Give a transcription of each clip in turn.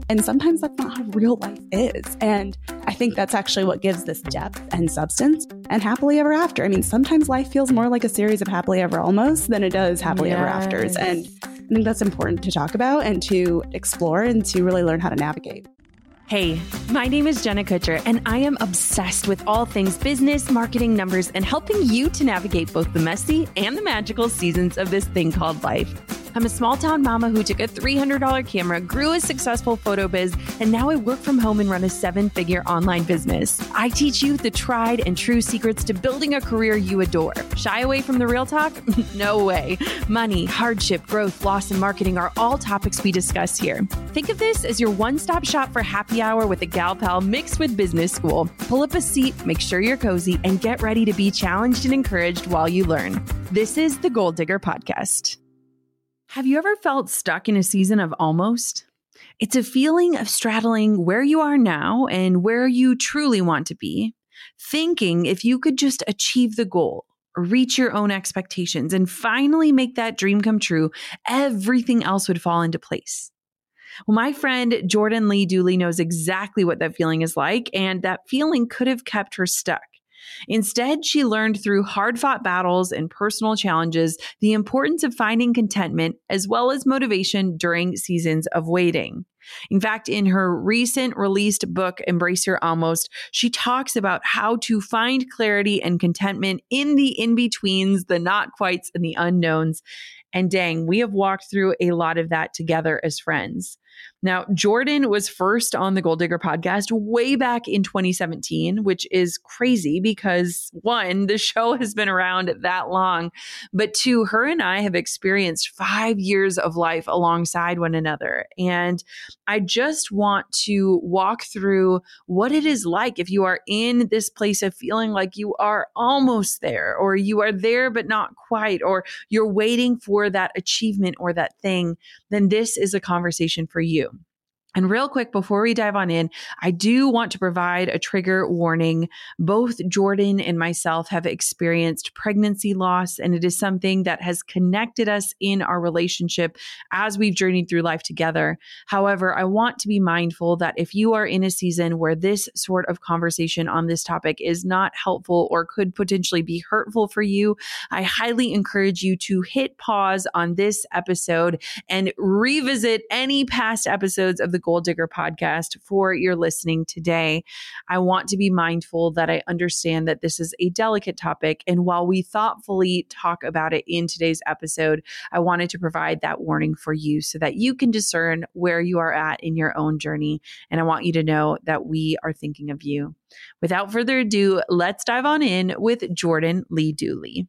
And sometimes that's not how real life is. And I think that's actually what gives this depth and substance and happily ever after. I mean, sometimes life feels more like a series of happily ever almost than it does happily ever afters. And I think that's important to talk about and to explore and to really learn how to navigate. Hey, my name is Jenna Kutcher, and I am obsessed with all things business, marketing, numbers, and helping you to navigate both the messy and the magical seasons of this thing called life. I'm a small town mama who took a $300 camera, grew a successful photo biz, and now I work from home and run a 7-figure online business. I teach you the tried and true secrets to building a career you adore. Shy away from the real talk? No way. Money, hardship, growth, loss, and marketing are all topics we discuss here. Think of this as your one-stop shop for happy hour with a gal pal mixed with business school. Pull up a seat, make sure you're cozy, and get ready to be challenged and encouraged while you learn. This is the Goal Digger Podcast. Have you ever felt stuck in a season of almost? It's a feeling of straddling where you are now and where you truly want to be, thinking if you could just achieve the goal, reach your own expectations, and finally make that dream come true, everything else would fall into place. Well, my friend Jordan Lee Dooley knows exactly what that feeling is like, and that feeling could have kept her stuck. Instead, she learned through hard-fought battles and personal challenges the importance of finding contentment as well as motivation during seasons of waiting. In fact, in her recent released book, Embrace Your Almost, she talks about how to find clarity and contentment in the in-betweens, the not-quites, and the unknowns. And dang, we have walked through a lot of that together as friends. Now, Jordan was first on the Goal Digger podcast way back in 2017, which is crazy because one, the show has been around that long, but two, her and I have experienced 5 years of life alongside one another. And I just want to walk through what it is like if you are in this place of feeling like you are almost there, or you are there but not quite, or you're waiting for that achievement or that thing, then this is a conversation for you. And real quick, before we dive on in, I do want to provide a trigger warning. Both Jordan and myself have experienced pregnancy loss, and it is something that has connected us in our relationship as we've journeyed through life together. However, I want to be mindful that if you are in a season where this sort of conversation on this topic is not helpful or could potentially be hurtful for you, I highly encourage you to hit pause on this episode and revisit any past episodes of the Goal Digger podcast for your listening today. I want to be mindful that I understand that this is a delicate topic. And while we thoughtfully talk about it in today's episode, I wanted to provide that warning for you so that you can discern where you are at in your own journey. And I want you to know that we are thinking of you. Without further ado, let's dive on in with Jordan Lee Dooley.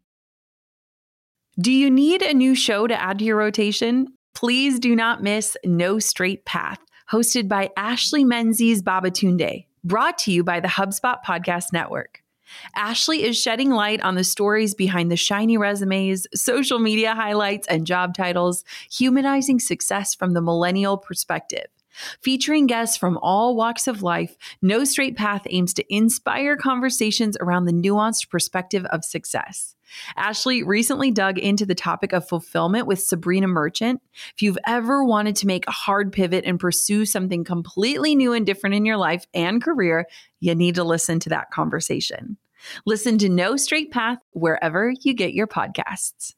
Do you need a new show to add to your rotation? Please do not miss No Straight Path, hosted by Ashley Menzies Babatunde, brought to you by the HubSpot Podcast Network. Ashley is shedding light on the stories behind the shiny resumes, social media highlights, and job titles, humanizing success from the millennial perspective. Featuring guests from all walks of life, No Straight Path aims to inspire conversations around the nuanced perspective of success. Ashley recently dug into the topic of fulfillment with Sabrina Merchant. If you've ever wanted to make a hard pivot and pursue something completely new and different in your life and career, you need to listen to that conversation. Listen to No Straight Path wherever you get your podcasts.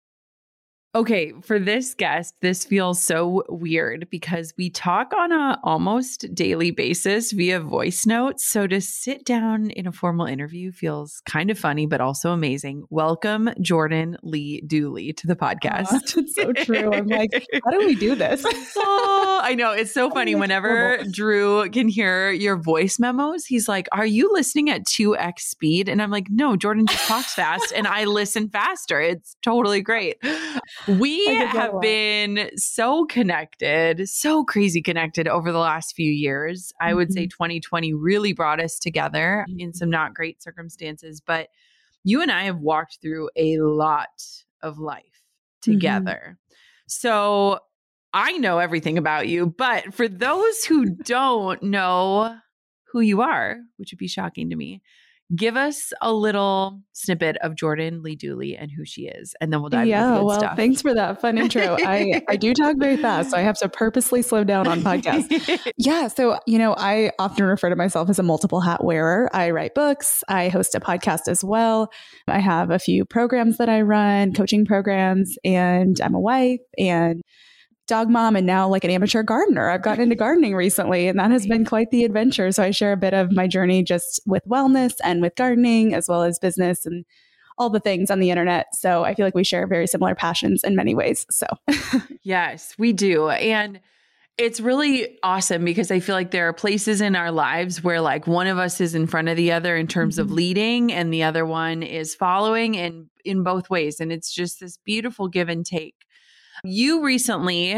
Okay, for this guest, this feels so weird because we talk on a almost daily basis via voice notes. So to sit down in a formal interview feels kind of funny, but also amazing. Welcome, Jordan Lee Dooley, to the podcast. It's so true. I'm like, how do we do this? Oh, I know. It's so funny. Whenever Drew can hear your voice memos, he's like, are you listening at 2x speed? And I'm like, no, Jordan just talks fast and I listen faster. It's totally great. We have been so connected, so crazy connected over the last few years. I would say 2020 really brought us together in some not great circumstances, but you and I have walked through a lot of life together. So I know everything about you, but for those who don't know who you are, which would be shocking to me, give us a little snippet of Jordan Lee Dooley and who she is, and then we'll dive into the good stuff. Thanks for that fun intro. I do talk very fast, so I have to purposely slow down on podcasts. Yeah. So, I often refer to myself as a multiple hat wearer. I write books. I host a podcast as well. I have a few programs that I run, coaching programs, and I'm a wife and dog mom, and now like an amateur gardener. I've gotten into gardening recently, and that has been quite the adventure. So I share a bit of my journey just with wellness and with gardening, as well as business and all the things on the internet. So I feel like we share very similar passions in many ways. So yes, we do. And it's really awesome because I feel like there are places in our lives where like one of us is in front of the other in terms of leading and the other one is following, and in both ways. And it's just this beautiful give and take. You recently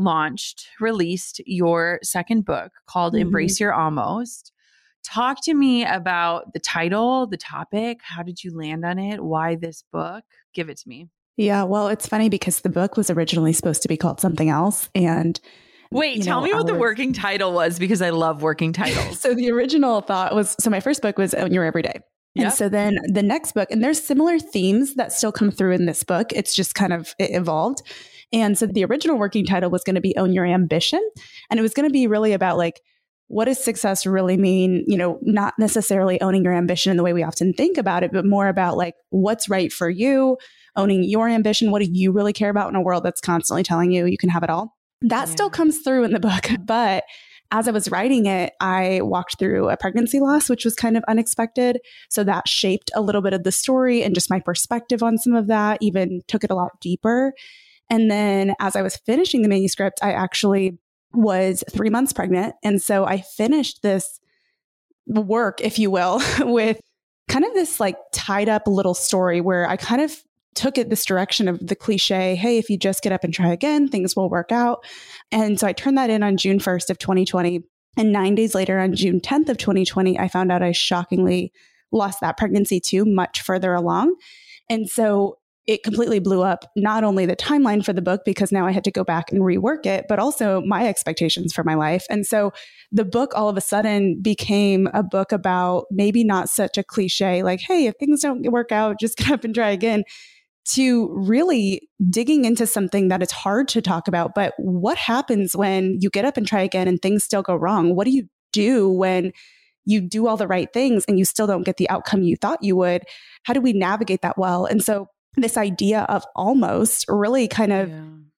released your second book called Embrace Your Almost. Talk to me about the title, the topic. How did you land on it? Why this book? Give it to me. Yeah, well, it's funny because the book was originally supposed to be called something else. And wait, tell me what the working title was, because I love working titles. So the original thought was, my first book was Own Your Everyday. And so then the next book, and there's similar themes that still come through in this book. It's just kind of it evolved. And so the original working title was going to be Own Your Ambition. And it was going to be really about like, what does success really mean? Not necessarily owning your ambition in the way we often think about it, but more about like, what's right for you, owning your ambition. What do you really care about in a world that's constantly telling you you can have it all? That still comes through in the book. But as I was writing it, I walked through a pregnancy loss, which was kind of unexpected. So that shaped a little bit of the story and just my perspective on some of that, even took it a lot deeper. And then as I was finishing the manuscript, I actually was 3 months pregnant. And so I finished this work, if you will, with kind of this like tied up little story where I kind of took it this direction of the cliche, hey, if you just get up and try again, things will work out. And so I turned that in on June 1st of 2020. And 9 days later, on June 10th of 2020, I found out I shockingly lost that pregnancy too, much further along. And so it completely blew up not only the timeline for the book, because now I had to go back and rework it, but also my expectations for my life. And so the book all of a sudden became a book about maybe not such a cliche, like, hey, if things don't work out, just get up and try again, to really digging into something that is hard to talk about. But what happens when you get up and try again and things still go wrong? What do you do when you do all the right things and you still don't get the outcome you thought you would? How do we navigate that well? And so this idea of almost really kind of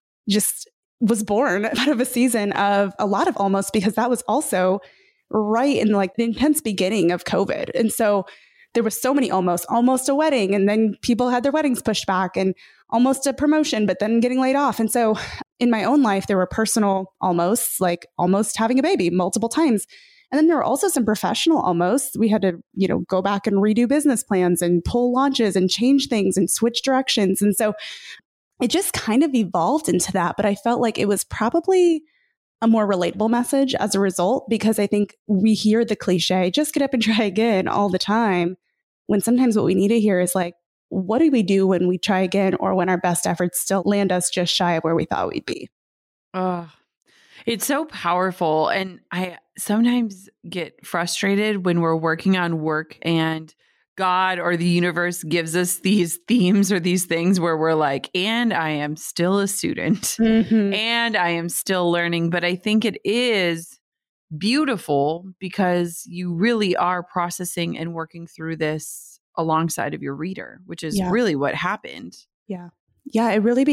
just was born out of a season of a lot of almost, because that was also right in like the intense beginning of COVID. And so there was so many almost a wedding, and then people had their weddings pushed back, and almost a promotion, but then getting laid off. And so in my own life, there were personal almosts, like almost having a baby multiple times. And then there were also some professional almosts. We had to, go back and redo business plans and pull launches and change things and switch directions. And so it just kind of evolved into that. But I felt like it was probably a more relatable message as a result, because I think we hear the cliche, just get up and try again all the time, when sometimes what we need to hear is like, what do we do when we try again, or when our best efforts still land us just shy of where we thought we'd be? Oh, it's so powerful. And I sometimes get frustrated when we're working on work and God or the universe gives us these themes or these things where we're like, and I am still a student and I am still learning. But I think it is beautiful because you really are processing and working through this alongside of your reader, which is really what happened. Yeah. Yeah.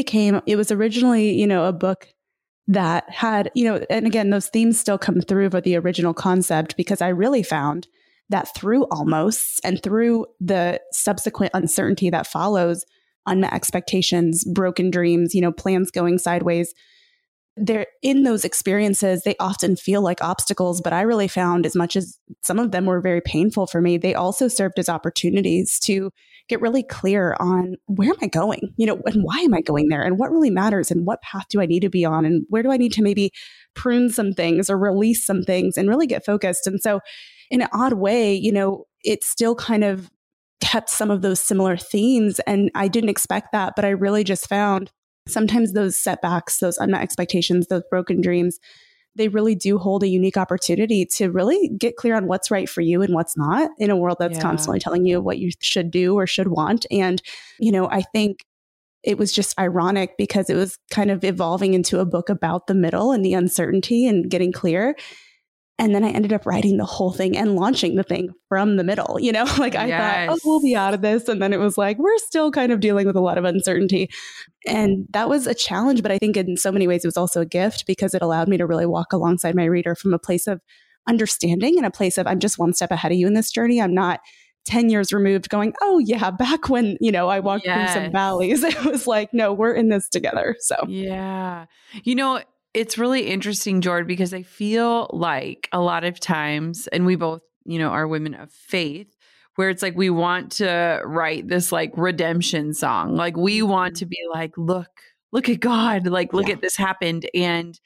It was originally, a book that had, and again, those themes still come through for the original concept, because I really found that through almost and through the subsequent uncertainty that follows, unmet expectations, broken dreams, plans going sideways, they're in those experiences, they often feel like obstacles. But I really found, as much as some of them were very painful for me, they also served as opportunities to get really clear on where am I going, and why am I going there, and what really matters, and what path do I need to be on, and where do I need to maybe prune some things or release some things and really get focused. And so in an odd way, it still kind of kept some of those similar themes. And I didn't expect that, but I really just found sometimes those setbacks, those unmet expectations, those broken dreams, they really do hold a unique opportunity to really get clear on what's right for you and what's not in a world that's constantly telling you what you should do or should want. And, I think it was just ironic because it was kind of evolving into a book about the middle and the uncertainty and getting clear. And then I ended up writing the whole thing and launching the thing from the middle, like I thought, oh, we'll be out of this. And then it was like, we're still kind of dealing with a lot of uncertainty. And that was a challenge. But I think in so many ways, it was also a gift because it allowed me to really walk alongside my reader from a place of understanding and a place of, I'm just one step ahead of you in this journey. I'm not 10 years removed going, oh yeah, back when, I walked through some valleys. It was like, no, we're in this together. So yeah. It's really interesting, Jord, because I feel like a lot of times, and we both, are women of faith, where it's like we want to write this like redemption song. Like we want to be like, look at God, like, look at this happened. And,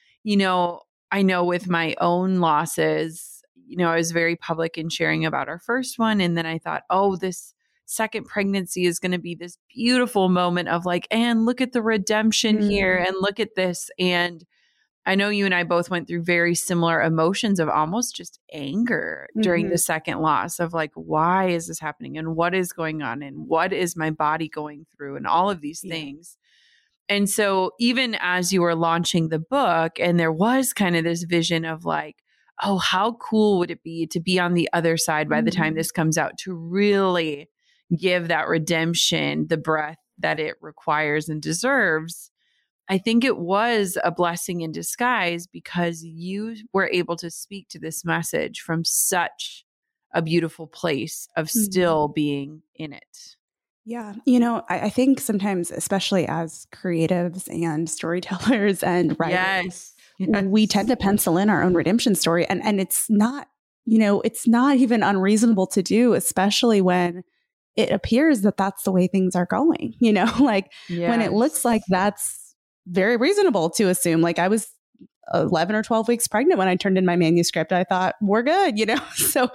I know with my own losses, I was very public in sharing about our first one. And then I thought, oh, this second pregnancy is going to be this beautiful moment of like, and look at the redemption here and look at this. And I know you and I both went through very similar emotions of almost just anger during the second loss of like, why is this happening and what is going on and what is my body going through and all of these things. And so even as you were launching the book and there was kind of this vision of like, oh, how cool would it be to be on the other side by the time this comes out to really give that redemption the breath that it requires and deserves. I think it was a blessing in disguise because you were able to speak to this message from such a beautiful place of still being in it. Yeah. I think sometimes, especially as creatives and storytellers and writers, we tend to pencil in our own redemption story. And it's not, it's not even unreasonable to do, especially when it appears that that's the way things are going, when it looks like that's very reasonable to assume. Like I was 11 or 12 weeks pregnant when I turned in my manuscript. I thought we're good, so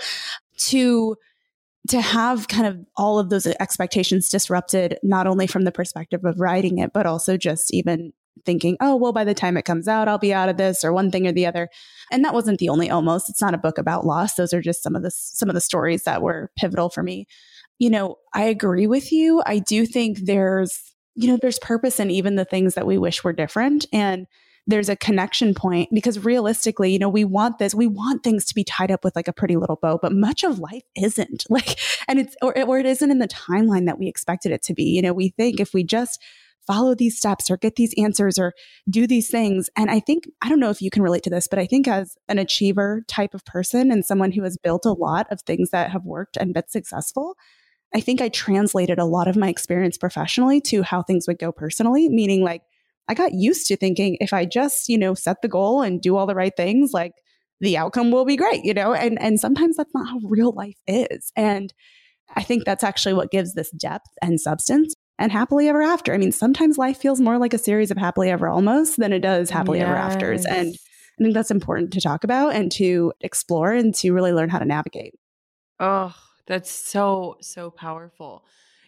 to have kind of all of those expectations disrupted, not only from the perspective of writing it, but also just even thinking, oh, well, by the time it comes out, I'll be out of this or one thing or the other. And that wasn't the only almost. It's not a book about loss. Those are just some of the stories that were pivotal for me. I agree with you. I do think there's purpose in even the things that we wish were different. And there's a connection point because realistically, we want things to be tied up with like a pretty little bow, but much of life isn't and it isn't in the timeline that we expected it to be. We think if we just follow these steps or get these answers or do these things. And I don't know if you can relate to this, but I think as an achiever type of person and someone who has built a lot of things that have worked and been successful, I think I translated a lot of my experience professionally to how things would go personally, meaning like I got used to thinking if I just, set the goal and do all the right things, like the outcome will be great, and sometimes that's not how real life is. And I think that's actually what gives this depth and substance and happily ever after. I mean, sometimes life feels more like a series of happily ever almost than it does happily ever afters. And I think that's important to talk about and to explore and to really learn how to navigate. Oh, that's so, so powerful.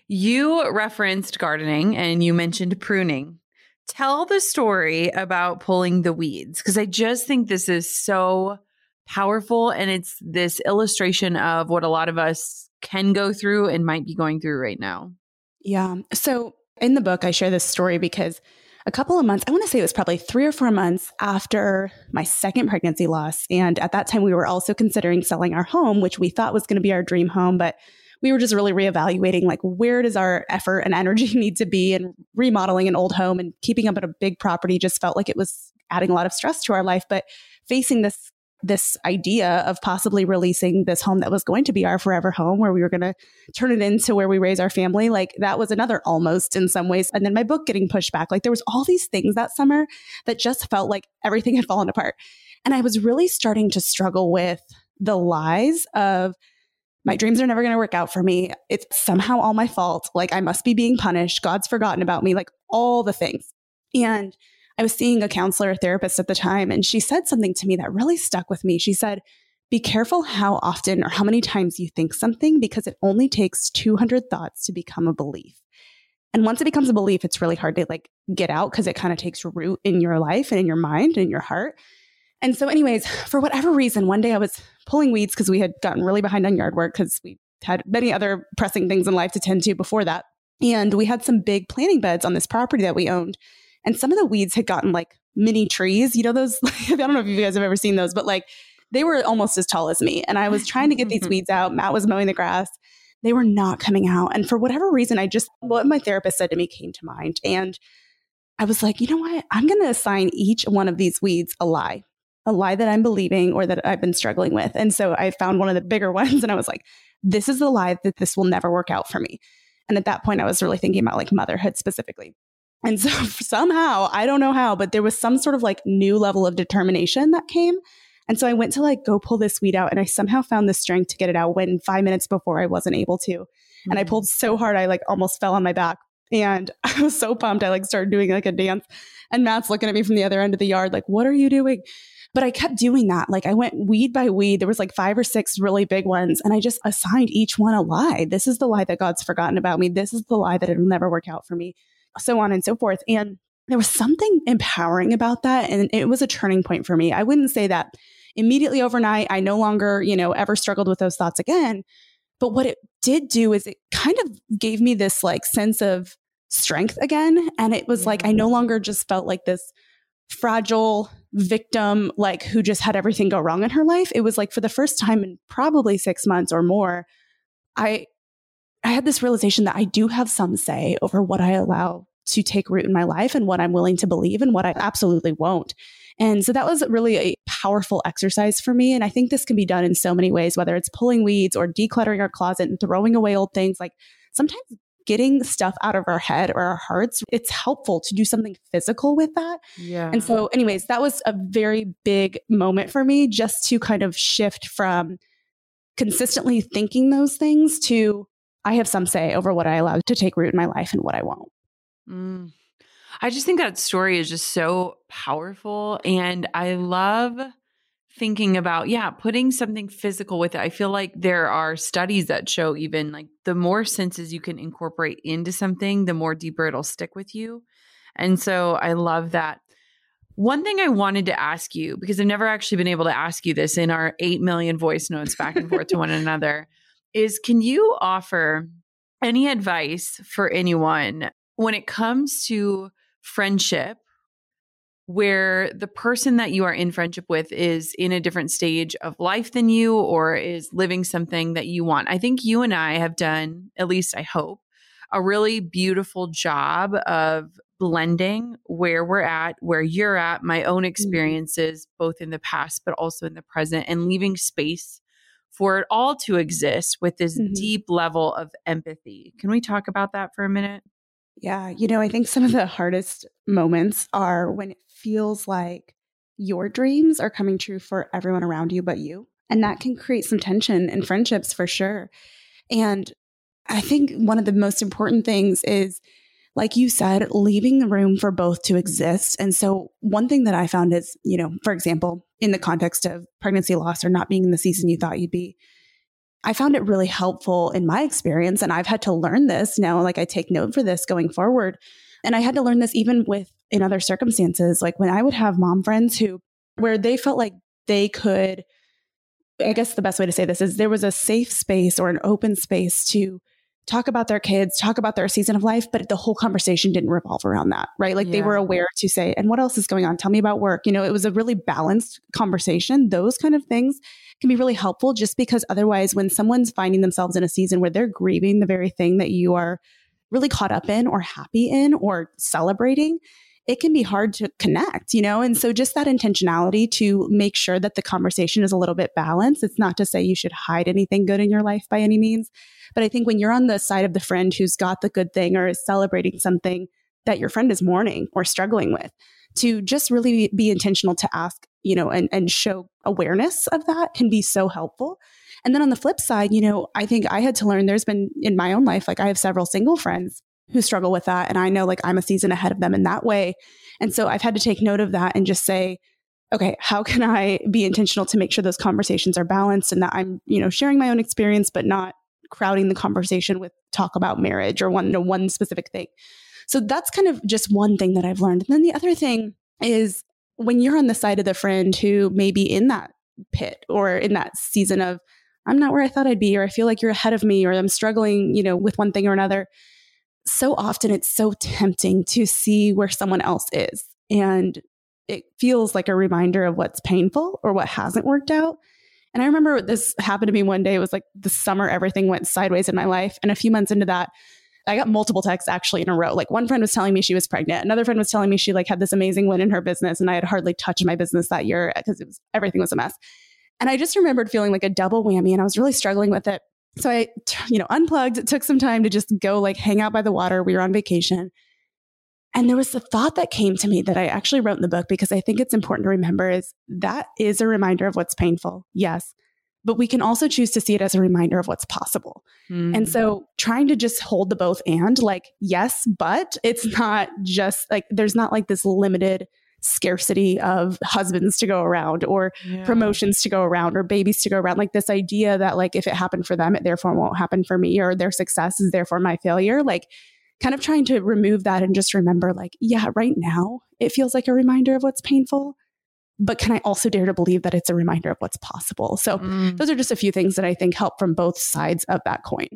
You referenced gardening and you mentioned pruning. Tell the story about pulling the weeds, because I just think this is so powerful. And it's this illustration of what a lot of us can go through and might be going through right now. Yeah. So in the book, I share this story because a couple of months, I want to say it was probably 3 or 4 months after my second pregnancy loss. And at that time, we were also considering selling our home, which we thought was going to be our dream home. But we were just really reevaluating, like, where does our effort and energy need to be? And remodeling an old home and keeping up at a big property just felt like it was adding a lot of stress to our life. But facing this idea of possibly releasing this home that was going to be our forever home, where we were going to turn it into where we raise our family, like that was another almost in some ways. And then my book getting pushed back, like there was all these things that summer that just felt like everything had fallen apart. And I was really starting to struggle with the lies of my dreams are never going to work out for me. It's somehow all my fault. Like I must be being punished. God's forgotten about me, like all the things. And I was seeing a counselor, a therapist at the time, and she said something to me that really stuck with me. She said, be careful how often or how many times you think something, because it only takes 200 thoughts to become a belief. And once it becomes a belief, it's really hard to like get out because it kind of takes root in your life and in your mind and in your heart. And so anyways, for whatever reason, one day I was pulling weeds because we had gotten really behind on yard work because we had many other pressing things in life to tend to before that. And we had some big planting beds on this property that we owned. And some of the weeds had gotten like mini trees, you know, those, I don't know if you guys have ever seen those, but like they were almost as tall as me. And I was trying to get these weeds out. Matt was mowing the grass. They were not coming out. And for whatever reason, what my therapist said to me came to mind. And I was like, you know what? I'm going to assign each one of these weeds a lie that I'm believing or that I've been struggling with. And so I found one of the bigger ones and I was like, this is the lie that this will never work out for me. And at that point, I was really thinking about like motherhood specifically. And so somehow, I don't know how, but there was some sort of like new level of determination that came. And so I went to like go pull this weed out and I somehow found the strength to get it out when 5 minutes before I wasn't able to. Mm-hmm. And I pulled so hard, I like almost fell on my back. And I was so pumped. I like started doing like a dance and Matt's looking at me from the other end of the yard, like, what are you doing? But I kept doing that. Like I went weed by weed. There was like 5 or 6 really big ones. And I just assigned each one a lie. This is the lie that God's forgotten about me. This is the lie that it'll never work out for me, so on and so forth. And there was something empowering about that. And it was a turning point for me. I wouldn't say that immediately overnight, I no longer, ever struggled with those thoughts again. But what it did do is it kind of gave me this like sense of strength again. And it was like, I no longer just felt like this fragile victim, like who just had everything go wrong in her life. It was like for the first time in probably 6 months or more, I had this realization that I do have some say over what I allow to take root in my life and what I'm willing to believe and what I absolutely won't. And so that was really a powerful exercise for me. And I think this can be done in so many ways, whether it's pulling weeds or decluttering our closet and throwing away old things. Like sometimes getting stuff out of our head or our hearts, it's helpful to do something physical with that. Yeah. And so anyways, that was a very big moment for me just to kind of shift from consistently thinking those things to I have some say over what I allow to take root in my life and what I won't. I just think that story is just so powerful. And I love thinking about, putting something physical with it. I feel like there are studies that show even like the more senses you can incorporate into something, the more deeper it'll stick with you. And so I love that. One thing I wanted to ask you, because I've never actually been able to ask you this in our 8 million voice notes back and forth to one another, is can you offer any advice for anyone when it comes to friendship, where the person that you are in friendship with is in a different stage of life than you or is living something that you want? I think you and I have done, at least I hope, a really beautiful job of blending where we're at, where you're at, my own experiences, both in the past, but also in the present, and leaving space for it all to exist with this deep level of empathy. Can we talk about that for a minute? Yeah. I think some of the hardest moments are when it feels like your dreams are coming true for everyone around you but you. And that can create some tension in friendships for sure. And I think one of the most important things is, like you said, leaving the room for both to exist. And so one thing that I found is, for example, in the context of pregnancy loss or not being in the season you thought you'd be, I found it really helpful in my experience. And I've had to learn this now, like I take note for this going forward. And I had to learn this even in other circumstances, like when I would have mom friends where they felt like they could, I guess the best way to say this is there was a safe space or an open space to talk about their kids, talk about their season of life, but the whole conversation didn't revolve around that, right? Like they were aware to say, and what else is going on? Tell me about work. It was a really balanced conversation. Those kind of things can be really helpful, just because otherwise when someone's finding themselves in a season where they're grieving the very thing that you are really caught up in or happy in or celebrating, it can be hard to connect, And so just that intentionality to make sure that the conversation is a little bit balanced. It's not to say you should hide anything good in your life by any means. But I think when you're on the side of the friend who's got the good thing or is celebrating something that your friend is mourning or struggling with, to just really be intentional to ask, and show awareness of that can be so helpful. And then on the flip side, I think I had to learn, there's been in my own life, like I have several single friends who struggle with that. And I know like I'm a season ahead of them in that way. And so I've had to take note of that and just say, okay, how can I be intentional to make sure those conversations are balanced and that I'm, sharing my own experience, but not crowding the conversation with talk about marriage or one specific thing. So that's kind of just one thing that I've learned. And then the other thing is when you're on the side of the friend who may be in that pit or in that season of, I'm not where I thought I'd be, or I feel like you're ahead of me, or I'm struggling, with one thing or another. So often it's so tempting to see where someone else is. And it feels like a reminder of what's painful or what hasn't worked out. And I remember this happened to me one day. It was like the summer, everything went sideways in my life. And a few months into that, I got multiple texts actually in a row. Like one friend was telling me she was pregnant. Another friend was telling me she had this amazing win in her business. And I had hardly touched my business that year because everything was a mess. And I just remembered feeling like a double whammy, and I was really struggling with it. So I, unplugged. It took some time to just go hang out by the water. We were on vacation. And there was the thought that came to me that I actually wrote in the book, because I think it's important to remember, is that is a reminder of what's painful. Yes. But we can also choose to see it as a reminder of what's possible. And so trying to just hold the both and yes, but it's not just there's not this limited scarcity of husbands to go around or promotions to go around or babies to go around. This idea that if it happened for them, it therefore won't happen for me, or their success is therefore my failure. Kind of trying to remove that and just remember right now it feels like a reminder of what's painful, but can I also dare to believe that it's a reminder of what's possible? So those are just a few things that I think help from both sides of that coin.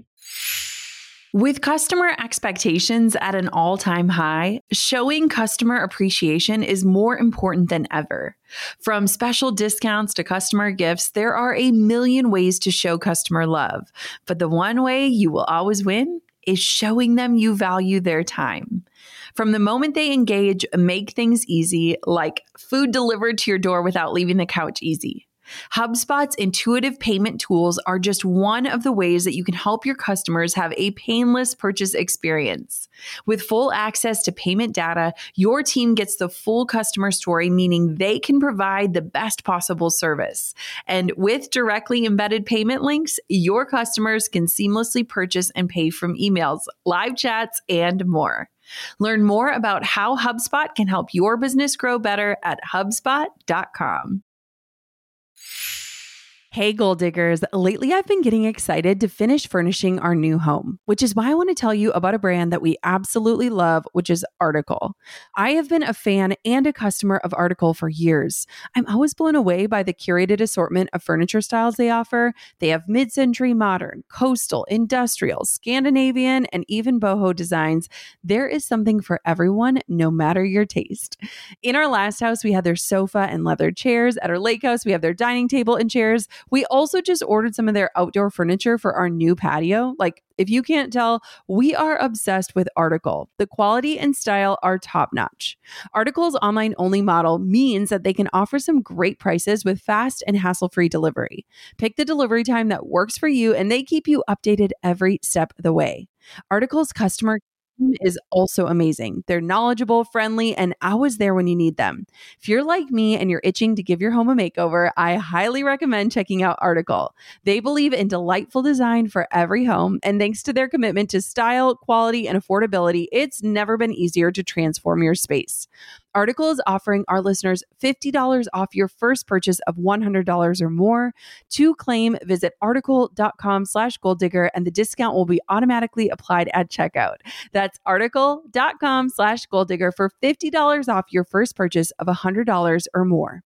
With customer expectations at an all-time high, showing customer appreciation is more important than ever. From special discounts to customer gifts, there are a million ways to show customer love. But the one way you will always win is showing them you value their time. From the moment they engage, make things easy, like food delivered to your door without leaving the couch easy. HubSpot's intuitive payment tools are just one of the ways that you can help your customers have a painless purchase experience. With full access to payment data, your team gets the full customer story, meaning they can provide the best possible service. And with directly embedded payment links, your customers can seamlessly purchase and pay from emails, live chats, and more. Learn more about how HubSpot can help your business grow better at HubSpot.com. Hey, Goal Diggers. Lately, I've been getting excited to finish furnishing our new home, which is why I want to tell you about a brand that we absolutely love, which is Article. I have been a fan and a customer of Article for years. I'm always blown away by the curated assortment of furniture styles they offer. They have mid-century modern, coastal, industrial, Scandinavian, and even boho designs. There is something for everyone, no matter your taste. In our last house, we had their sofa and leather chairs. At our lake house, we have their dining table and chairs. We also just ordered some of their outdoor furniture for our new patio. If you can't tell, we are obsessed with Article. The quality and style are top notch. Article's online only model means that they can offer some great prices with fast and hassle-free delivery. Pick the delivery time that works for you, and they keep you updated every step of the way. Article's customer is also amazing. They're knowledgeable, friendly, and always there when you need them. If you're like me and you're itching to give your home a makeover, I highly recommend checking out Article. They believe in delightful design for every home, and thanks to their commitment to style, quality, and affordability, it's never been easier to transform your space. Article is offering our listeners $50 off your first purchase of $100 or more. To claim, visit article.com/goaldigger, and the discount will be automatically applied at checkout. That's article.com/goaldigger for $50 off your first purchase of $100 or more.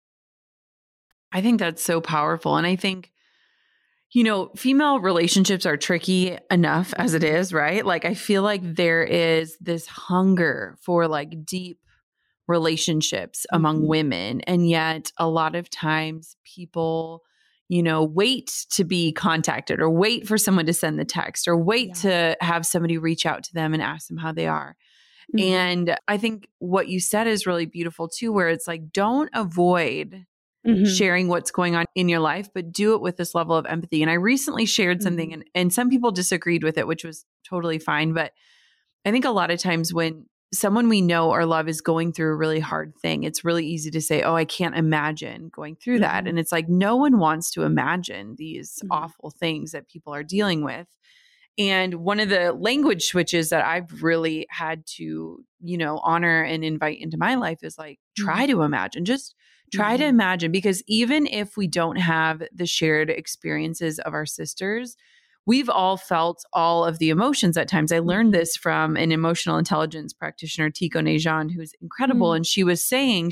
I think that's so powerful. And I think, female relationships are tricky enough as it is, right? I feel like there is this hunger for deep relationships among women. And yet a lot of times people, wait to be contacted or wait for someone to send the text or wait to have somebody reach out to them and ask them how they are. And I think what you said is really beautiful too, where it's don't avoid sharing what's going on in your life, but do it with this level of empathy. And I recently shared something and some people disagreed with it, which was totally fine. But I think a lot of times when someone we know or love is going through a really hard thing, it's really easy to say, oh, I can't imagine going through that. And it's no one wants to imagine these awful things that people are dealing with. And one of the language switches that I've really had to, honor and invite into my life is try to imagine, just try to imagine, because even if we don't have the shared experiences of our sisters, we've all felt all of the emotions at times. I learned this from an emotional intelligence practitioner, Tico Najan, who's incredible. And she was saying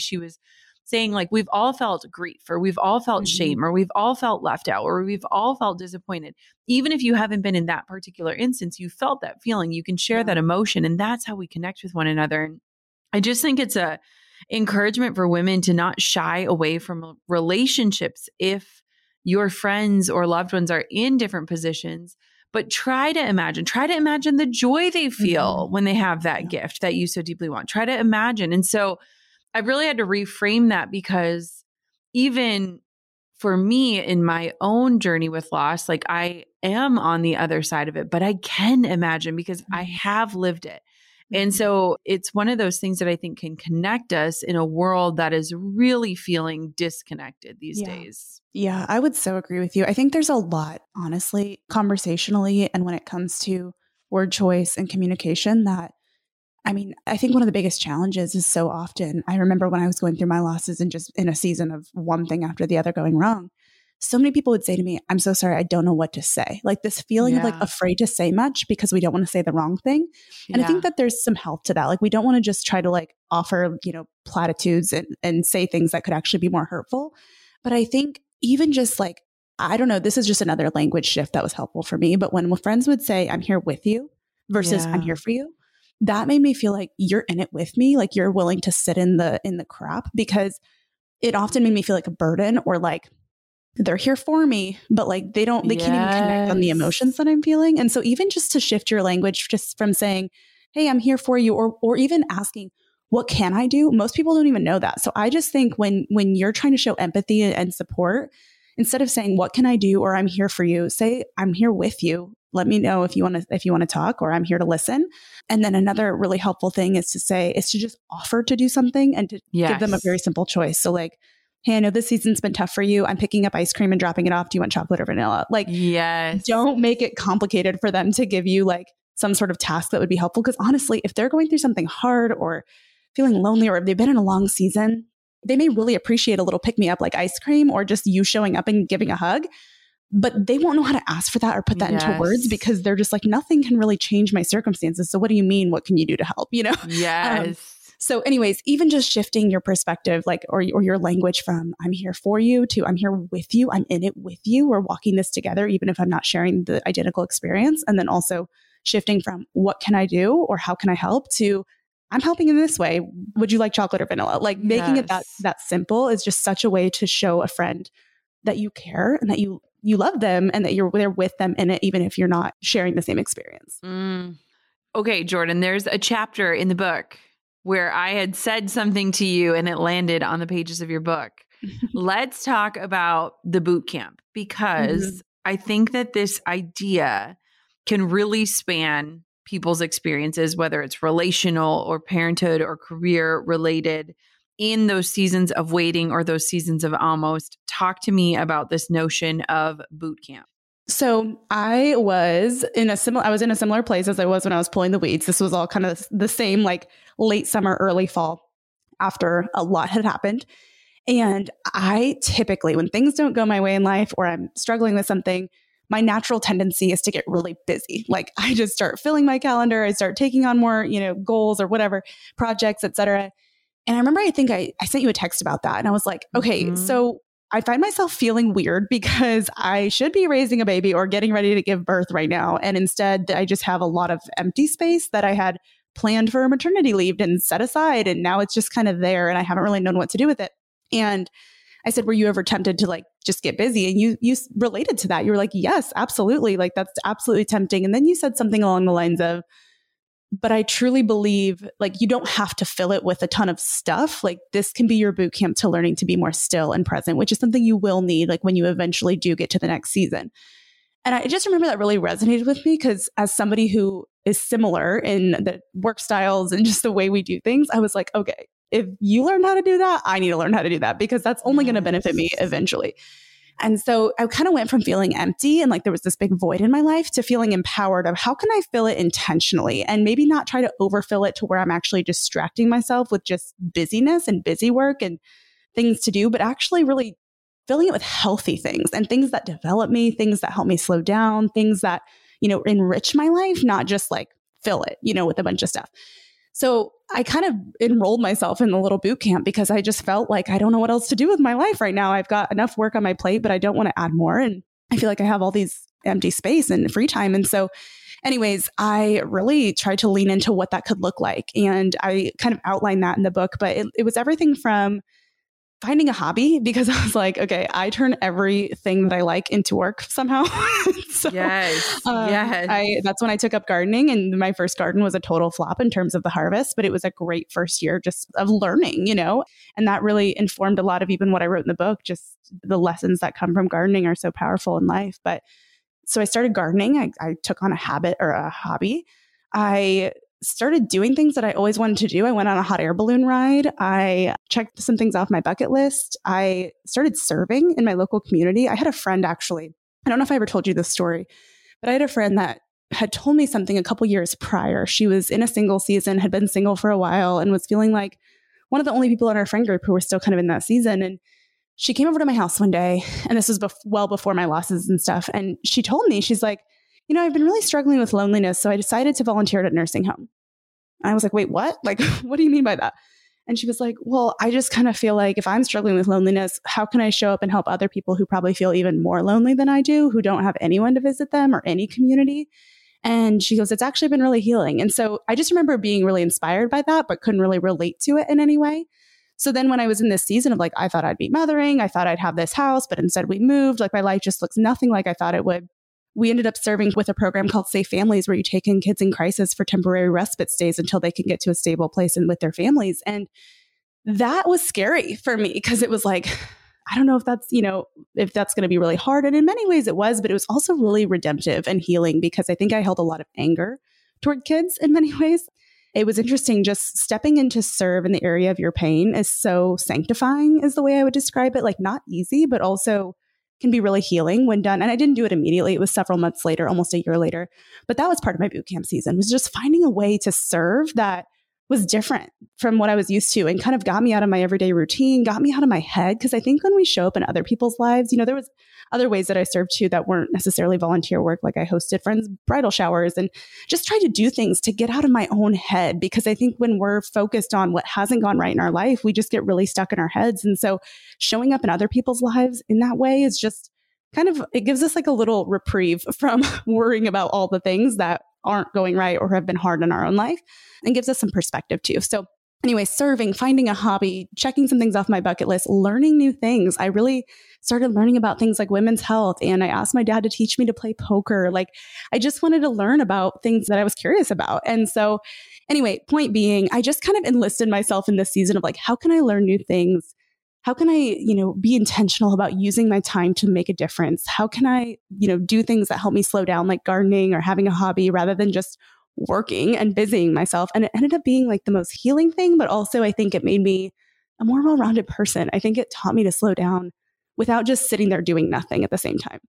like, we've all felt grief, or we've all felt shame, or we've all felt left out, or we've all felt disappointed. Even if you haven't been in that particular instance, you felt that feeling, you can share that emotion. And that's how we connect with one another. And I just think it's a encouragement for women to not shy away from relationships if your friends or loved ones are in different positions, but try to imagine the joy they feel when they have that gift that you so deeply want. Try to imagine. And so I really had to reframe that, because even for me in my own journey with loss, like I am on the other side of it, but I can imagine because I have lived it. And so it's one of those things that I think can connect us in a world that is really feeling disconnected these days. Yeah, I would so agree with you. I think there's a lot, honestly, conversationally, and when it comes to word choice and communication that, I mean, I think one of the biggest challenges is so often, I remember when I was going through my losses and just in a season of one thing after the other going wrong, so many people would say to me, I'm so sorry, I don't know what to say. Like this feeling of like afraid to say much because we don't want to say the wrong thing. And I think that there's some health to that. Like we don't want to just try to like offer, platitudes and say things that could actually be more hurtful. But I think even just like, I don't know, this is just another language shift that was helpful for me. But when friends would say, I'm here with you versus I'm here for you, that made me feel like you're in it with me. Like you're willing to sit in the crap, because it often made me feel like a burden, or like they're here for me, but like they can't even connect on the emotions that I'm feeling. And so even just to shift your language, just from saying, hey, I'm here for you, or even asking, what can I do? Most people don't even know that. So I just think when you're trying to show empathy and support, instead of saying, what can I do? Or I'm here for you, say, I'm here with you. Let me know if you want to talk, or I'm here to listen. And then another really helpful thing is to just offer to do something and to give them a very simple choice. So like, hey, I know this season's been tough for you. I'm picking up ice cream and dropping it off. Do you want chocolate or vanilla? Like, don't make it complicated for them to give you like some sort of task that would be helpful. Because honestly, if they're going through something hard or feeling lonely, or if they've been in a long season, they may really appreciate a little pick me up like ice cream, or just you showing up and giving a hug. But they won't know how to ask for that or put that into words, because they're just like, nothing can really change my circumstances. So what do you mean? What can you do to help? So anyways, even just shifting your perspective, like, or your language from I'm here for you to I'm here with you, I'm in it with you, we're walking this together, even if I'm not sharing the identical experience. And then also shifting from what can I do or how can I help to I'm helping in this way. Would you like chocolate or vanilla? Like making it that simple is just such a way to show a friend that you care and that you love them and that you're there with them in it, even if you're not sharing the same experience. Okay, Jordan, there's a chapter in the book where I had said something to you and it landed on the pages of your book. Let's talk about the boot camp, because I think that this idea can really span people's experiences, whether it's relational or parenthood or career related, in those seasons of waiting or those seasons of almost. Talk to me about this notion of boot camp. So I was in a similar place as I was when I was pulling the weeds. This was all kind of the same, like late summer, early fall, after a lot had happened. And I typically, when things don't go my way in life or I'm struggling with something, my natural tendency is to get really busy. Like I just start filling my calendar. I start taking on more, goals or whatever, projects, etc. And I remember, I think I sent you a text about that. And I was like, okay, so I find myself feeling weird because I should be raising a baby or getting ready to give birth right now. And instead, I just have a lot of empty space that I had planned for maternity leave and set aside. And now it's just kind of there and I haven't really known what to do with it. And I said, were you ever tempted to like just get busy? And you related to that. You were like, yes, absolutely. Like that's absolutely tempting. And then you said something along the lines of, but I truly believe like you don't have to fill it with a ton of stuff. Like this can be your boot camp to learning to be more still and present, which is something you will need like when you eventually do get to the next season. And I just remember that really resonated with me because as somebody who is similar in the work styles and just the way we do things, I was like, okay, if you learn how to do that, I need to learn how to do that because that's only going to benefit me eventually. And so I kind of went from feeling empty and like there was this big void in my life to feeling empowered of how can I fill it intentionally and maybe not try to overfill it to where I'm actually distracting myself with just busyness and busy work and things to do, but actually really filling it with healthy things and things that develop me, things that help me slow down, things that, enrich my life, not just like fill it, with a bunch of stuff. So I kind of enrolled myself in the little boot camp because I just felt like I don't know what else to do with my life right now. I've got enough work on my plate, but I don't want to add more. And I feel like I have all these empty space and free time. And so anyways, I really tried to lean into what that could look like. And I kind of outlined that in the book, but it was everything from finding a hobby, because I was like, okay, I turn everything that I like into work somehow. So, yes. That's when I took up gardening, and my first garden was a total flop in terms of the harvest, but it was a great first year just of learning, and that really informed a lot of even what I wrote in the book. Just the lessons that come from gardening are so powerful in life. But so I started gardening. I took on a habit or a hobby. I started doing things that I always wanted to do. I went on a hot air balloon ride. I checked some things off my bucket list. I started serving in my local community. I had a friend, actually, I don't know if I ever told you this story, but I had a friend that had told me something a couple years prior. She was in a single season, had been single for a while, and was feeling like one of the only people in our friend group who were still kind of in that season. And she came over to my house one day, and this was well before my losses and stuff. And she told me, she's like, I've been really struggling with loneliness, so I decided to volunteer at a nursing home. I was like, wait, what? Like, what do you mean by that? And she was like, well, I just kind of feel like if I'm struggling with loneliness, how can I show up and help other people who probably feel even more lonely than I do, who don't have anyone to visit them or any community? And she goes, it's actually been really healing. And so I just remember being really inspired by that, but couldn't really relate to it in any way. So then when I was in this season of like, I thought I'd be mothering, I thought I'd have this house, but instead we moved, like my life just looks nothing like I thought it would. We ended up serving with a program called Safe Families, where you take in kids in crisis for temporary respite stays until they can get to a stable place and with their families. And that was scary for me because it was like, I don't know if that's, if that's going to be really hard. And in many ways it was, but it was also really redemptive and healing because I think I held a lot of anger toward kids in many ways. It was interesting just stepping in to serve in the area of your pain is so sanctifying is the way I would describe it. Like not easy, but also can be really healing when done. And I didn't do it immediately. It was several months later, almost a year later. But that was part of my boot camp season, was just finding a way to serve that was different from what I was used to and kind of got me out of my everyday routine, got me out of my head. Because I think when we show up in other people's lives, there was other ways that I served too that weren't necessarily volunteer work. Like I hosted friends' bridal showers and just tried to do things to get out of my own head. Because I think when we're focused on what hasn't gone right in our life, we just get really stuck in our heads. And so showing up in other people's lives in that way is just kind of, it gives us like a little reprieve from worrying about all the things that aren't going right or have been hard in our own life, and gives us some perspective too. So anyway, serving, finding a hobby, checking some things off my bucket list, learning new things. I really started learning about things like women's health. And I asked my dad to teach me to play poker. Like I just wanted to learn about things that I was curious about. And so anyway, point being, I just kind of enlisted myself in this season of like, how can I learn new things? How can I, be intentional about using my time to make a difference? How can I, do things that help me slow down, like gardening or having a hobby, rather than just working and busying myself? And it ended up being like the most healing thing, but also I think it made me a more well-rounded person. I think it taught me to slow down without just sitting there doing nothing at the same time.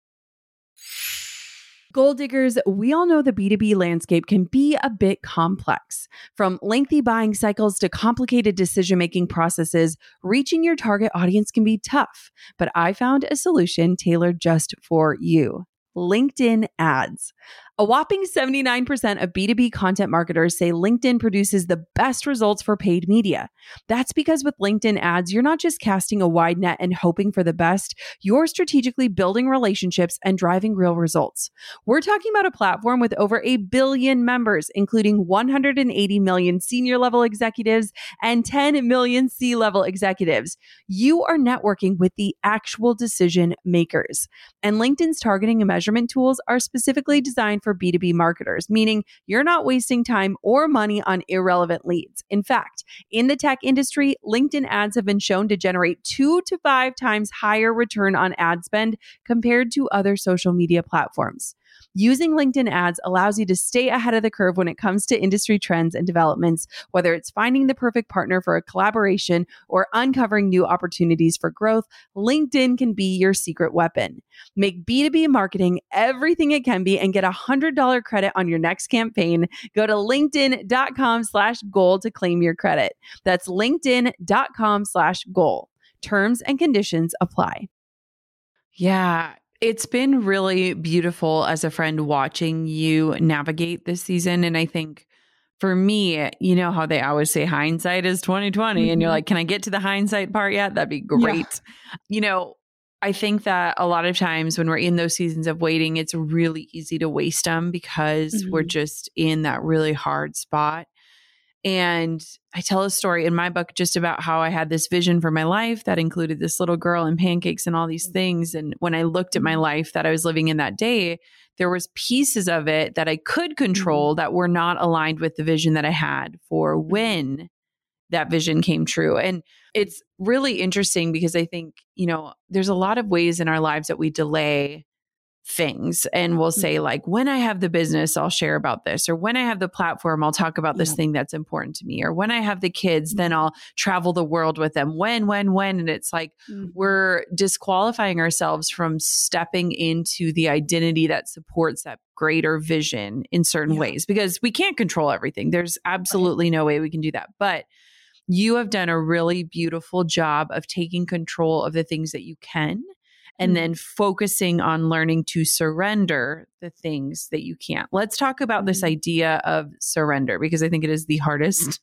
Goal diggers, we all know the B2B landscape can be a bit complex. From lengthy buying cycles to complicated decision-making processes, reaching your target audience can be tough. But I found a solution tailored just for you: LinkedIn ads. A whopping 79% of B2B content marketers say LinkedIn produces the best results for paid media. That's because with LinkedIn ads, you're not just casting a wide net and hoping for the best, you're strategically building relationships and driving real results. We're talking about a platform with over 1 billion members, including 180 million senior level executives and 10 million C-level executives. You are networking with the actual decision makers. And LinkedIn's targeting and measurement tools are specifically designed for B2B marketers, meaning you're not wasting time or money on irrelevant leads. In fact, in the tech industry, LinkedIn ads have been shown to generate 2 to 5 times higher return on ad spend compared to other social media platforms. Using LinkedIn ads allows you to stay ahead of the curve when it comes to industry trends and developments, whether it's finding the perfect partner for a collaboration or uncovering new opportunities for growth. LinkedIn can be your secret weapon. Make B2B marketing everything it can be and get $100 credit on your next campaign. Go to linkedin.com/goal to claim your credit. That's linkedin.com/goal. Terms and conditions apply. Yeah, it's been really beautiful as a friend watching you navigate this season. And I think for me, you know how they always say hindsight is 2020, and you're like, can I get to the hindsight part yet? That'd be great. You know, I think that a lot of times when we're in those seasons of waiting, it's really easy to waste them because we're just in that really hard spot. And I tell a story in my book just about how I had this vision for my life that included this little girl and pancakes and all these things. And when I looked at my life that I was living in that day, there was pieces of it that I could control that were not aligned with the vision that I had for when that vision came true. And it's really interesting because I think, you know, there's a lot of ways in our lives that we delay things, and we'll say like, when I have the business, I'll share about this, or when I have the platform, I'll talk about this thing that's important to me, or when I have the kids, then I'll travel the world with them. When, and it's like, we're disqualifying ourselves from stepping into the identity that supports that greater vision in certain ways, because we can't control everything. There's absolutely no way we can do that. But you have done a really beautiful job of taking control of the things that you can, and then focusing on learning to surrender the things that you can't. Let's talk about this idea of surrender, because I think it is the hardest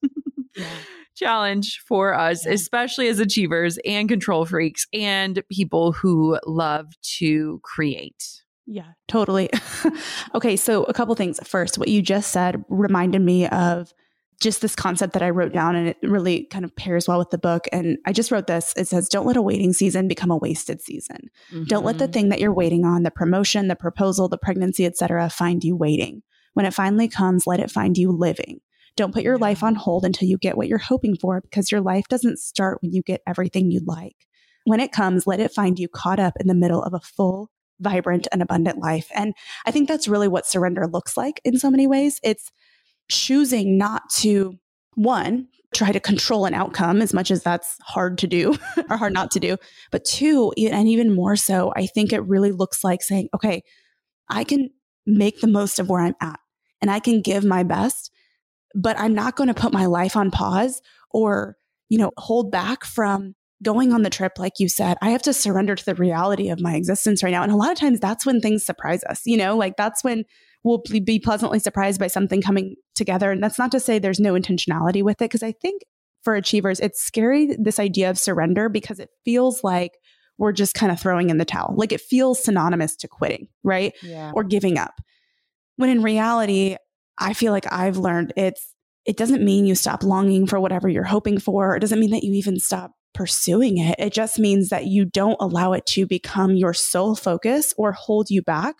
challenge for us, especially as achievers and control freaks and people who love to create. Yeah, totally. Okay, so a couple things. First, what you just said reminded me of just this concept that I wrote down, and it really kind of pairs well with the book. And I just wrote this. It says, don't let a waiting season become a wasted season. Don't let the thing that you're waiting on, the promotion, the proposal, the pregnancy, etc., find you waiting. When it finally comes, let it find you living. Don't put your life on hold until you get what you're hoping for, because your life doesn't start when you get everything you'd like. When it comes, let it find you caught up in the middle of a full, vibrant, and abundant life. And I think that's really what surrender looks like in so many ways. It's choosing not to, one, try to control an outcome, as much as that's hard to do or hard not to do. But two, and even more so, I think it really looks like saying, okay, I can make the most of where I'm at and I can give my best, but I'm not going to put my life on pause or, hold back from going on the trip. Like you said, I have to surrender to the reality of my existence right now. And a lot of times that's when things surprise us, like that's when we'll be pleasantly surprised by something coming together. And that's not to say there's no intentionality with it, because I think for achievers, it's scary, this idea of surrender, because it feels like we're just kind of throwing in the towel. Like it feels synonymous to quitting, right? Yeah. Or giving up. When in reality, I feel like I've learned it doesn't mean you stop longing for whatever you're hoping for. It doesn't mean that you even stop pursuing it. It just means that you don't allow it to become your sole focus or hold you back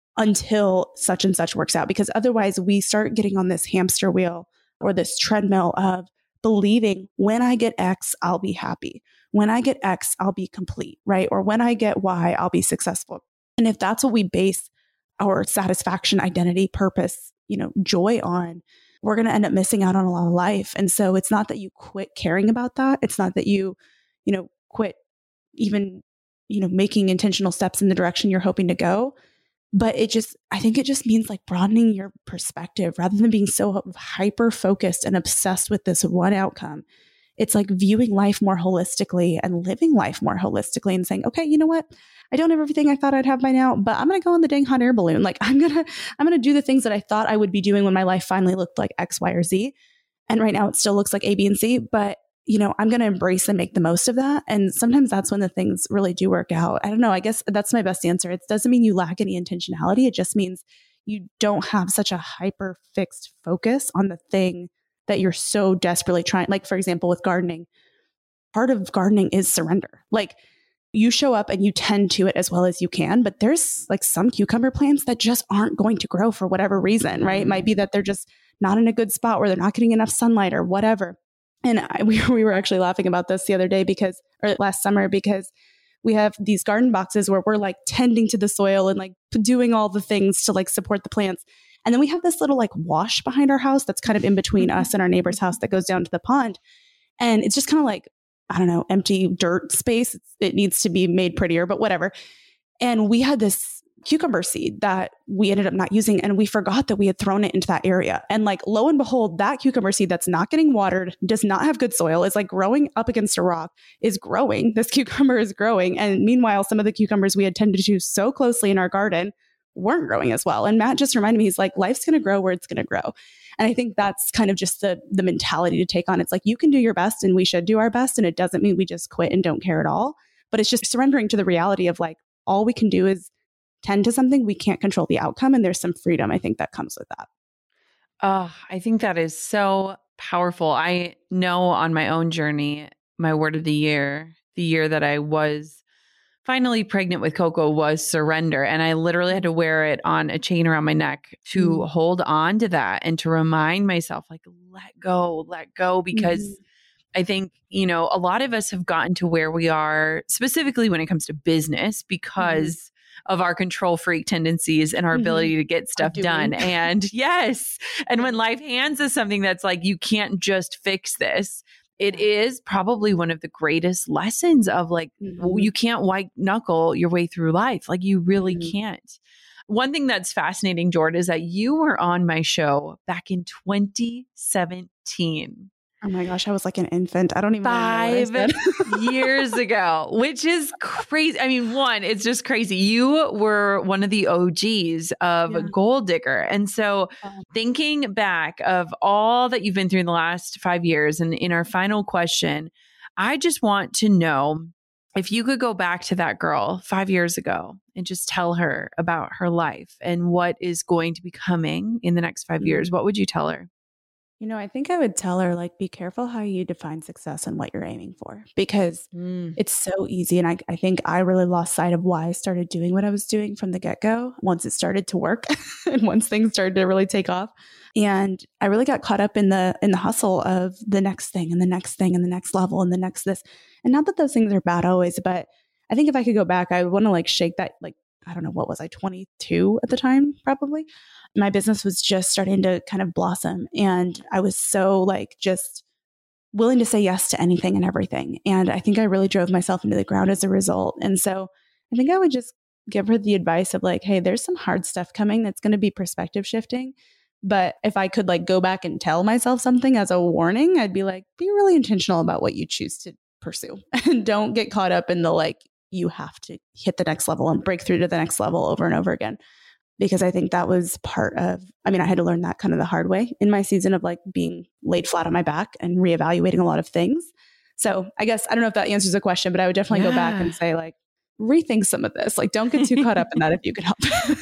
until such and such works out. Because otherwise we start getting on this hamster wheel or this treadmill of believing when I get X, I'll be happy. When I get X, I'll be complete, right? Or when I get Y, I'll be successful. And if that's what we base our satisfaction, identity, purpose, joy on, we're going to end up missing out on a lot of life. And so it's not that you quit caring about that. It's not that you quit even, making intentional steps in the direction you're hoping to go. But I think it just means like broadening your perspective rather than being so hyper focused and obsessed with this one outcome. It's like viewing life more holistically and living life more holistically and saying, okay, you know what? I don't have everything I thought I'd have by now, but I'm going to go on the dang hot air balloon. Like I'm going to do the things that I thought I would be doing when my life finally looked like X, Y, or Z. And right now it still looks like A, B, and C, but I'm going to embrace and make the most of that. And sometimes that's when the things really do work out. I don't know. I guess that's my best answer. It doesn't mean you lack any intentionality. It just means you don't have such a hyper fixed focus on the thing that you're so desperately trying. Like, for example, with gardening, part of gardening is surrender. Like you show up and you tend to it as well as you can, but there's like some cucumber plants that just aren't going to grow for whatever reason, right? It might be that they're just not in a good spot where they're not getting enough sunlight or whatever. And we were actually laughing about this the other day or last summer, because we have these garden boxes where we're like tending to the soil and like doing all the things to like support the plants. And then we have this little like wash behind our house that's kind of in between us and our neighbor's house that goes down to the pond. And it's just kind of like, I don't know, empty dirt space. It needs to be made prettier, but whatever. And we had this cucumber seed that we ended up not using, and we forgot that we had thrown it into that area. And like, lo and behold, that cucumber seed that's not getting watered, does not have good soil, is like growing up against a rock, is growing. This cucumber is growing. And meanwhile, some of the cucumbers we had tended to so closely in our garden weren't growing as well. And Matt just reminded me, he's like, life's going to grow where it's going to grow. And I think that's kind of just the mentality to take on. It's like, you can do your best and we should do our best. And it doesn't mean we just quit and don't care at all. But it's just surrendering to the reality of like, all we can do is tend to something. We can't control the outcome. And there's some freedom, I think, that comes with that. I think that is so powerful. I know on my own journey, my word of the year that I was finally pregnant with Coco, was surrender. And I literally had to wear it on a chain around my neck to hold on to that and to remind myself, like, let go, because I think, you know, a lot of us have gotten to where we are, specifically when it comes to business, because of our control freak tendencies and our ability to get stuff done. And yes. And when life hands us something that's like, you can't just fix this, it is probably one of the greatest lessons of like, you can't white knuckle your way through life. Like, you really can't. One thing that's fascinating, Jordan, is that you were on my show back in 2017. Oh my gosh, I was like an infant. I don't even 5 years ago, which is crazy. I mean, one, it's just crazy. You were one of the OGs of Goal Digger. And so thinking back of all that you've been through in the last 5 years, and in our final question, I just want to know if you could go back to that girl 5 years ago and just tell her about her life and what is going to be coming in the next 5 years, what would you tell her? You know, I think I would tell her, like, be careful how you define success and what you're aiming for, because it's so easy. And I think I really lost sight of why I started doing what I was doing from the get-go once it started to work and once things started to really take off. And I really got caught up in the hustle of the next thing and the next thing and the next level and the next this. And not that those things are bad always, but I think if I could go back, I would want to like shake that, like, I don't know, what was I, 22 at the time, probably. My business was just starting to kind of blossom. And I was so like just willing to say yes to anything and everything. And I think I really drove myself into the ground as a result. And so I think I would just give her the advice of like, hey, there's some hard stuff coming that's going to be perspective shifting. But if I could like go back and tell myself something as a warning, I'd be like, be really intentional about what you choose to pursue and don't get caught up in the like, you have to hit the next level and break through to the next level over and over again. Because I think that was part of, I mean, I had to learn that kind of the hard way in my season of like being laid flat on my back and reevaluating a lot of things. So I guess, I don't know if that answers the question, but I would definitely go back and say like, rethink some of this. Like, don't get too caught up in that if you can help.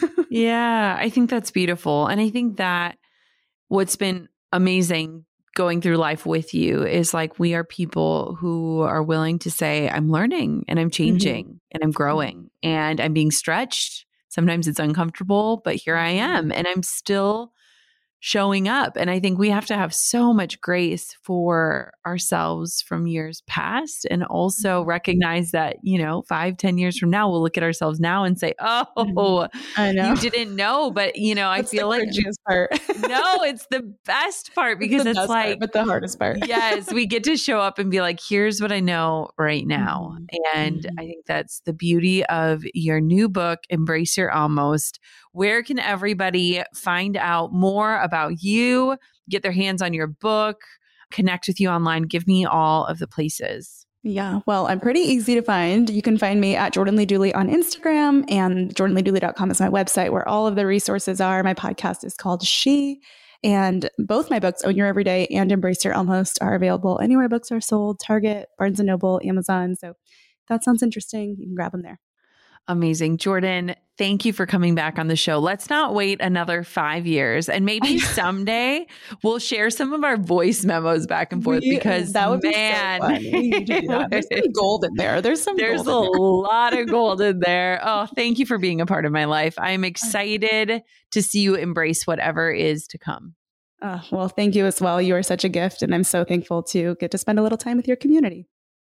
Yeah, I think that's beautiful. And I think that what's been amazing going through life with you is like, we are people who are willing to say, I'm learning and I'm changing and I'm growing and I'm being stretched. Sometimes it's uncomfortable, but here I am and I'm still showing up. And I think we have to have so much grace for ourselves from years past, and also recognize that, you know, 5-10 years from now, we'll look at ourselves now and say, oh, I know. You didn't know. But, you know, That's I feel the like part. no, it's the best part, because it's like, but the hardest part. yes, we get to show up and be like, here's what I know right now. And I think that's the beauty of your new book, Embrace Your Almost. Where can everybody find out more about you, get their hands on your book, connect with you online? Give me all of the places. Yeah, well, I'm pretty easy to find. You can find me at Jordan Lee Dooley on Instagram, and jordanleedooley.com is my website where all of the resources are. My podcast is called She, and both my books, Own Your Everyday and Embrace Your Almost, are available anywhere books are sold: Target, Barnes & Noble, Amazon. So if that sounds interesting, you can grab them there. Amazing. Jordan, thank you for coming back on the show. Let's not wait another 5 years, and maybe someday we'll share some of our voice memos back and forth, because that would be so funny. There's some gold in there. There's a lot of gold in there. Oh, thank you for being a part of my life. I'm excited to see you embrace whatever is to come. Well, thank you as well. You are such a gift, and I'm so thankful to get to spend a little time with your community.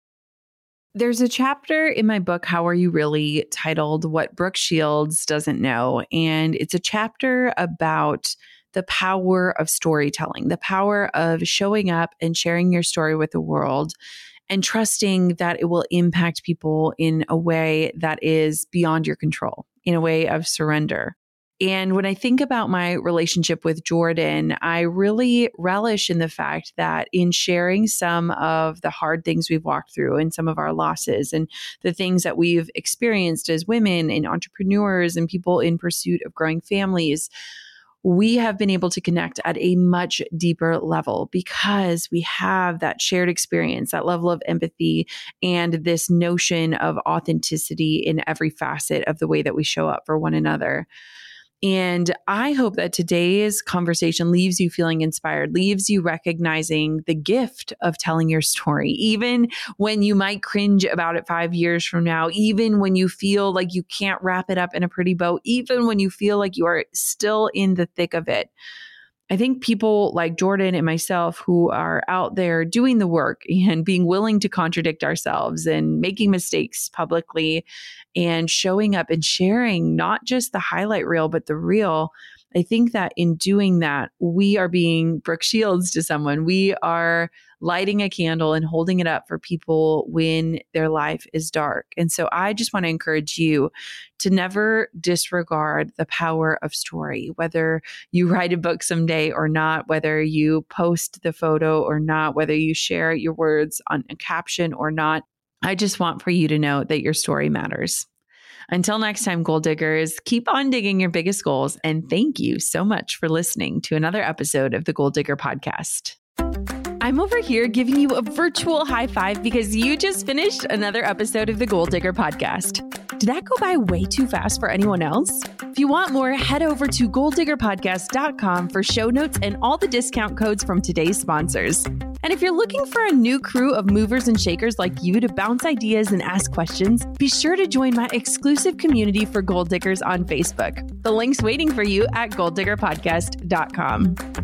There's a chapter in my book, How Are You Really?, titled What Brooke Shields Doesn't Know. And it's a chapter about the power of storytelling, the power of showing up and sharing your story with the world, and trusting that it will impact people in a way that is beyond your control. in a way of surrender. And when I think about my relationship with Jordan, I really relish in the fact that in sharing some of the hard things we've walked through and some of our losses and the things that we've experienced as women and entrepreneurs and people in pursuit of growing families, we have been able to connect at a much deeper level because we have that shared experience, that level of empathy, and this notion of authenticity in every facet of the way that we show up for one another. And I hope that today's conversation leaves you feeling inspired, leaves you recognizing the gift of telling your story, even when you might cringe about it 5 years from now, even when you feel like you can't wrap it up in a pretty bow, even when you feel like you are still in the thick of it. I think people like Jordan and myself who are out there doing the work and being willing to contradict ourselves and making mistakes publicly and showing up and sharing not just the highlight reel, but the real. I think that in doing that, we are being Brooke Shields to someone. We are lighting a candle and holding it up for people when their life is dark. And so I just want to encourage you to never disregard the power of story, whether you write a book someday or not, whether you post the photo or not, whether you share your words on a caption or not. I just want for you to know that your story matters. Until next time, goal diggers, keep on digging your biggest goals. And thank you so much for listening to another episode of the Goal Digger Podcast. I'm over here giving you a virtual high five because you just finished another episode of the Goal Digger Podcast. Did that go by way too fast for anyone else? If you want more, head over to goaldiggerpodcast.com for show notes and all the discount codes from today's sponsors. And if you're looking for a new crew of movers and shakers like you to bounce ideas and ask questions, be sure to join my exclusive community for goal diggers on Facebook. The link's waiting for you at goaldiggerpodcast.com.